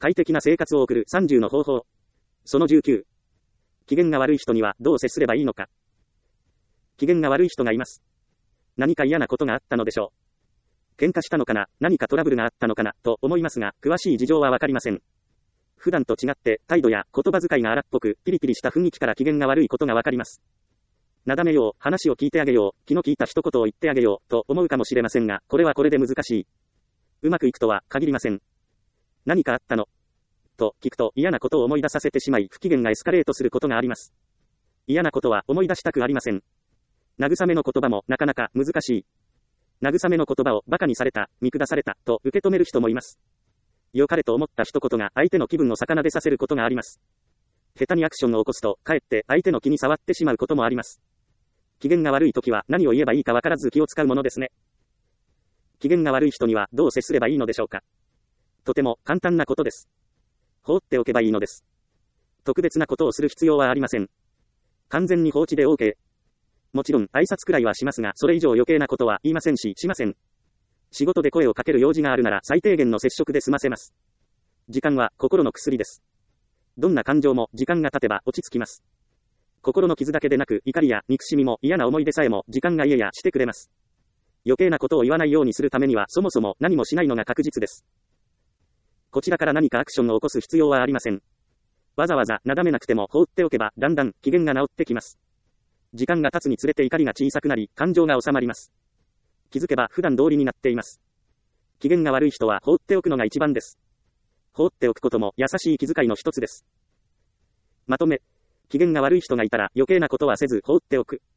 快適な生活を送る30の方法。その19。機嫌が悪い人にはどう接すればいいのか。機嫌が悪い人がいます。何か嫌なことがあったのでしょう。喧嘩したのかな、何かトラブルがあったのかな、と思いますが、詳しい事情はわかりません。普段と違って、態度や言葉遣いが荒っぽく、ピリピリした雰囲気から機嫌が悪いことがわかります。なだめよう、話を聞いてあげよう、気の利いた一言を言ってあげよう、と思うかもしれませんが、これはこれで難しい。うまくいくとは限りません。何かあったのと聞くと嫌なことを思い出させてしまい不機嫌がエスカレートすることがあります。嫌なことは思い出したくありません。慰めの言葉もなかなか難しい。慰めの言葉を馬鹿にされた、見下されたと受け止める人もいます。良かれと思った一言が相手の気分を逆なでさせることがあります。下手にアクションを起こすとかえって相手の気に障ってしまうこともあります。機嫌が悪い時は何を言えばいいかわからず気を使うものですね。機嫌が悪い人にはどう接すればいいのでしょうか。とても簡単なことです。放っておけばいいのです。特別なことをする必要はありません。完全に放置で OK。もちろん挨拶くらいはしますが、それ以上余計なことは言いませんし、しません。仕事で声をかける用事があるなら最低限の接触で済ませます。時間は心の薬です。どんな感情も時間が経てば落ち着きます。心の傷だけでなく怒りや憎しみも嫌な思い出さえも時間が癒やしてくれます。余計なことを言わないようにするためにはそもそも何もしないのが確実です。こちらから何かアクションを起こす必要はありません。わざわざなだめなくても放っておけばだんだん機嫌が治ってきます。時間が経つにつれて怒りが小さくなり感情が収まります。気づけば普段通りになっています。機嫌が悪い人は放っておくのが一番です。放っておくことも優しい気遣いの一つです。まとめ、機嫌が悪い人がいたら余計なことはせず放っておく。